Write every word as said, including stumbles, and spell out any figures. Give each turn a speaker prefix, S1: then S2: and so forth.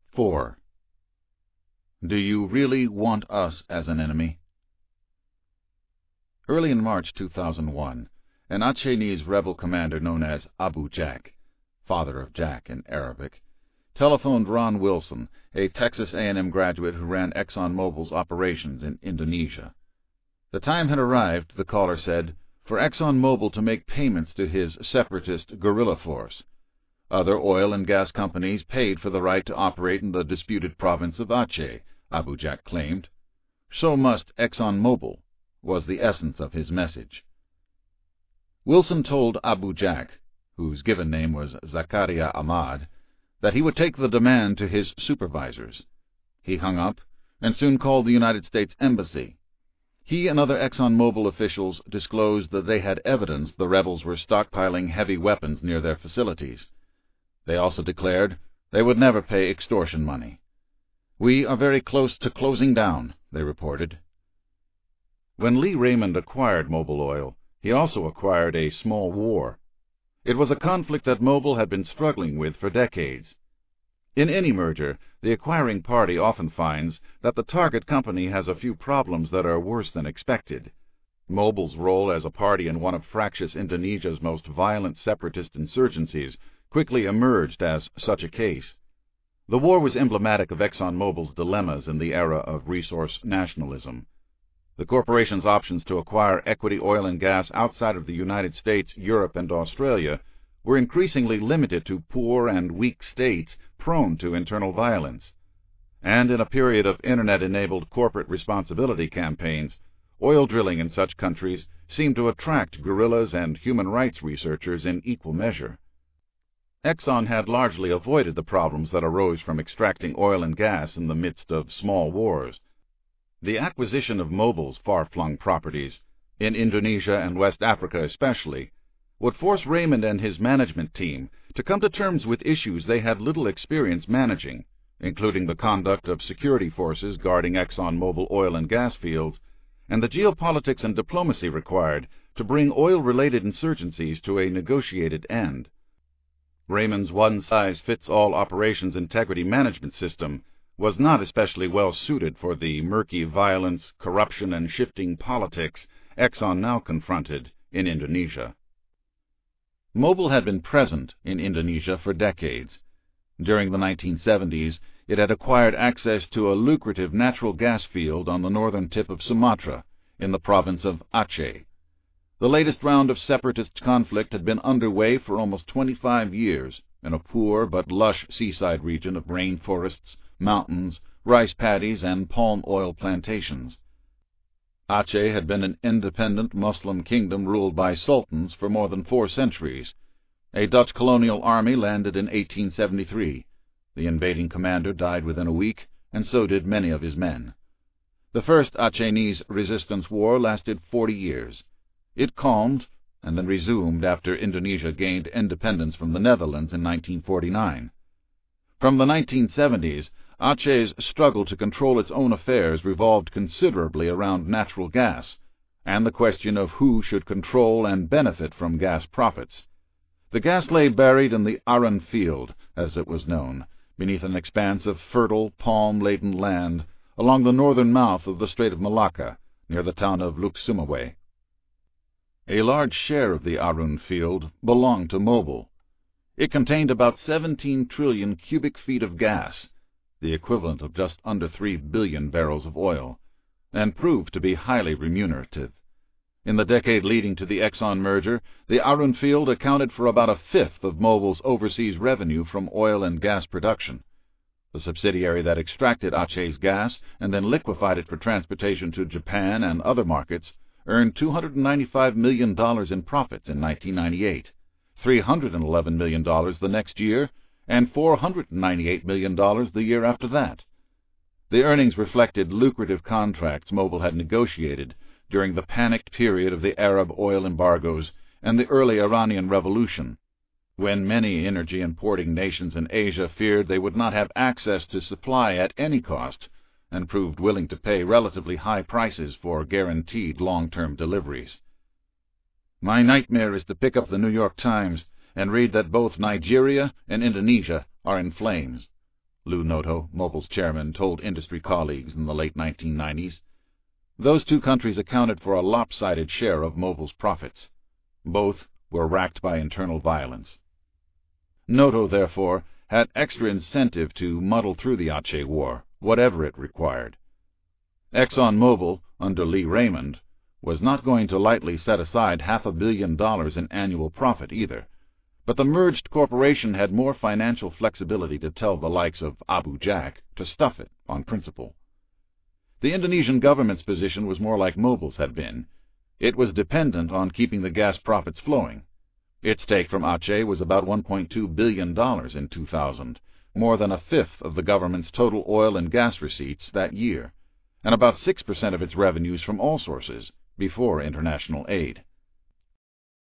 S1: four. Do you really want us as an enemy? Early in March two thousand one, an Achenese rebel commander known as Abu Jack, father of Jack in Arabic, telephoned Ron Wilson, a Texas A and M graduate who ran ExxonMobil's operations in Indonesia. The time had arrived, the caller said, for ExxonMobil to make payments to his separatist guerrilla force. Other oil and gas companies paid for the right to operate in the disputed province of Aceh, Abu Jack claimed. So must ExxonMobil, was the essence of his message. Wilson told Abu Jack, whose given name was Zakaria Ahmad, that he would take the demand to his supervisors. He hung up and soon called the United States Embassy. He and other ExxonMobil officials disclosed that they had evidence the rebels were stockpiling heavy weapons near their facilities. They also declared they would never pay extortion money. "We are very close to closing down," they reported. When Lee Raymond acquired Mobil Oil, he also acquired a small war. It was a conflict that Mobil had been struggling with for decades. In any merger, the acquiring party often finds that the target company has a few problems that are worse than expected. Mobil's role as a party in one of fractious Indonesia's most violent separatist insurgencies quickly emerged as such a case. The war was emblematic of ExxonMobil's dilemmas in the era of resource nationalism. The corporation's options to acquire equity oil and gas outside of the United States, Europe, and Australia were increasingly limited to poor and weak states prone to internal violence. And in a period of Internet-enabled corporate responsibility campaigns, oil drilling in such countries seemed to attract guerrillas and human rights researchers in equal measure. Exxon had largely avoided the problems that arose from extracting oil and gas in the midst of small wars. The acquisition of Mobil's far-flung properties, in Indonesia and West Africa especially, would force Raymond and his management team to come to terms with issues they had little experience managing, including the conduct of security forces guarding ExxonMobil oil and gas fields, and the geopolitics and diplomacy required to bring oil-related insurgencies to a negotiated end. Raymond's one-size-fits-all operations integrity management system was not especially well suited for the murky violence, corruption, and shifting politics Exxon now confronted in Indonesia. Mobil had been present in Indonesia for decades. During the nineteen seventies, it had acquired access to a lucrative natural gas field on the northern tip of Sumatra, in the province of Aceh. The latest round of separatist conflict had been underway for almost twenty-five years in a poor but lush seaside region of rainforests, mountains, rice paddies, and palm oil plantations. Aceh had been an independent Muslim kingdom ruled by sultans for more than four centuries. A Dutch colonial army landed in eighteen seventy-three. The invading commander died within a week, and so did many of his men. The first Achenese resistance war lasted forty years. It calmed and then resumed after Indonesia gained independence from the Netherlands in nineteen forty-nine. From the nineteen seventies, Aceh's struggle to control its own affairs revolved considerably around natural gas, and the question of who should control and benefit from gas profits. The gas lay buried in the Arun Field, as it was known, beneath an expanse of fertile, palm-laden land along the northern mouth of the Strait of Malacca, near the town of Lhokseumawe. A large share of the Arun Field belonged to Mobil. It contained about seventeen trillion cubic feet of gas, the equivalent of just under three billion barrels of oil, and proved to be highly remunerative. In the decade leading to the Exxon merger, the Arun Field accounted for about a fifth of Mobil's overseas revenue from oil and gas production. The subsidiary that extracted Aceh's gas and then liquefied it for transportation to Japan and other markets earned two hundred ninety-five million dollars in profits in nineteen ninety-eight, three hundred eleven million dollars the next year, and four hundred ninety-eight million dollars the year after that. The earnings reflected lucrative contracts Mobil had negotiated during the panicked period of the Arab oil embargoes and the early Iranian Revolution, when many energy importing nations in Asia feared they would not have access to supply at any cost and proved willing to pay relatively high prices for guaranteed long-term deliveries. My nightmare is to pick up the New York Times and read that both Nigeria and Indonesia are in flames, Lou Noto, Mobil's chairman, told industry colleagues in the late nineteen nineties. Those two countries accounted for a lopsided share of Mobil's profits. Both were racked by internal violence. Noto, therefore, had extra incentive to muddle through the Aceh War, whatever it required. ExxonMobil, under Lee Raymond, was not going to lightly set aside half a billion dollars in annual profit either, but the merged corporation had more financial flexibility to tell the likes of Abu Jack to stuff it on principle. The Indonesian government's position was more like Mobil's had been. It was dependent on keeping the gas profits flowing. Its take from Aceh was about one point two billion dollars in two thousand, more than a fifth of the government's total oil and gas receipts that year, and about six percent of its revenues from all sources before international aid.